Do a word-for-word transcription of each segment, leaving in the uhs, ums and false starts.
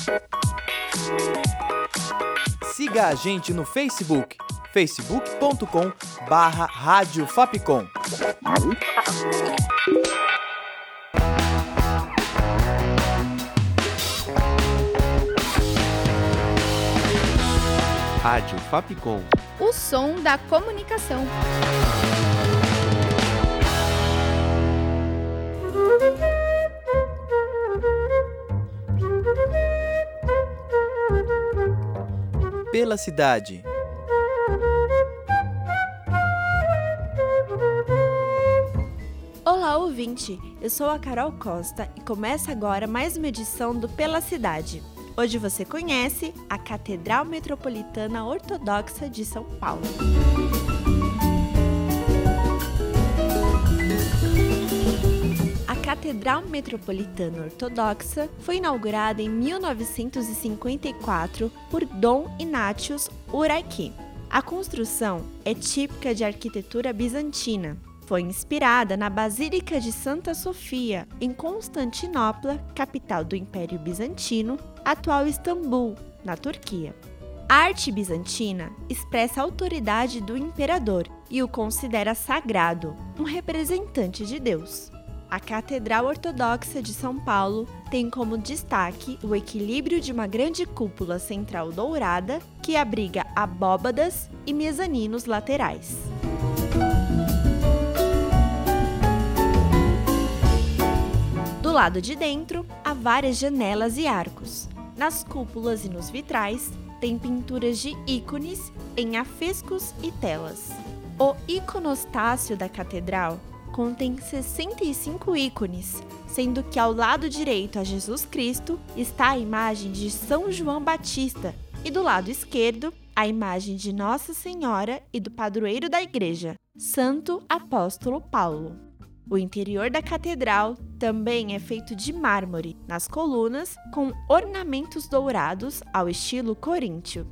Siga a gente no Facebook, facebook ponto com barra Rádio Fapcom. Rádio Fapcom. O som da comunicação. Pela cidade. Olá, ouvinte! Eu sou a Carol Costa e começa agora mais uma edição do Pela Cidade. Hoje você conhece a Catedral Metropolitana Ortodoxa de São Paulo. A Catedral Metropolitana Ortodoxa foi inaugurada em mil novecentos e cinquenta e quatro por Dom Ignatius Uraiki. A construção é típica de arquitetura bizantina. Foi inspirada na Basílica de Santa Sofia, em Constantinopla, capital do Império Bizantino, atual Istambul, na Turquia. A arte bizantina expressa a autoridade do imperador e o considera sagrado, um representante de Deus. A Catedral Ortodoxa de São Paulo tem como destaque o equilíbrio de uma grande cúpula central dourada que abriga abóbadas e mezaninos laterais. Do lado de dentro, há várias janelas e arcos. Nas cúpulas e nos vitrais, tem pinturas de ícones em afrescos e telas. O iconostácio da catedral contém sessenta e cinco ícones, sendo que ao lado direito a Jesus Cristo está a imagem de São João Batista e do lado esquerdo a imagem de Nossa Senhora e do padroeiro da igreja, Santo Apóstolo Paulo. O interior da catedral também é feito de mármore, nas colunas, com ornamentos dourados ao estilo coríntio.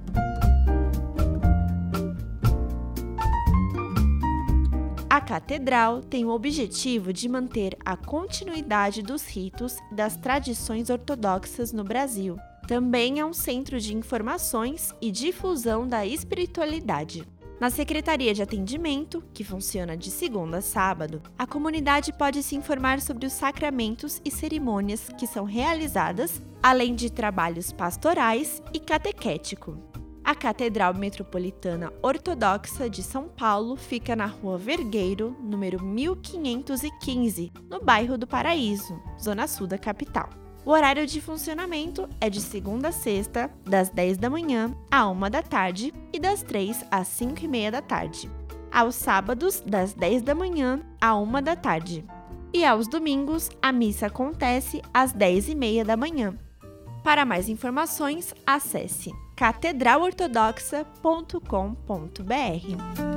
A catedral tem o objetivo de manter a continuidade dos ritos e das tradições ortodoxas no Brasil. Também é um centro de informações e difusão da espiritualidade. Na Secretaria de Atendimento, que funciona de segunda a sábado, a comunidade pode se informar sobre os sacramentos e cerimônias que são realizadas, além de trabalhos pastorais e catequético. A Catedral Metropolitana Ortodoxa de São Paulo fica na Rua Vergueiro, número mil quinhentos e quinze, no bairro do Paraíso, zona sul da capital. O horário de funcionamento é de segunda a sexta, das dez da manhã à uma da tarde e das três às cinco e meia da tarde. Aos sábados, das dez da manhã à uma da tarde. E aos domingos, a missa acontece às dez e meia da manhã. Para mais informações, acesse catedral ortodoxa ponto com ponto b r.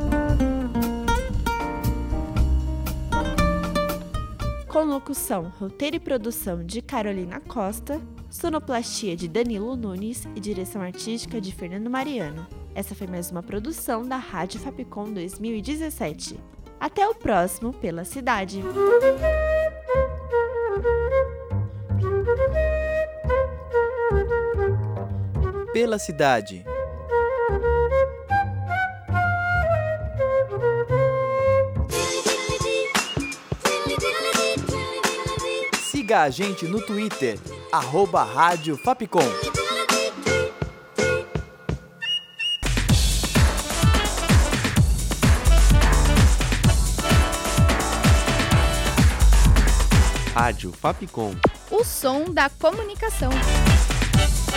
Com locução, roteiro e produção de Carolina Costa, sonoplastia de Danilo Nunes e direção artística de Fernando Mariano. Essa foi mais uma produção da Rádio Fapcom dois mil e dezessete. Até o próximo Pela Cidade! Pela cidade. Siga a gente no Twitter, arroba Rádio Fapcom. Rádio Fapcom. O som da comunicação.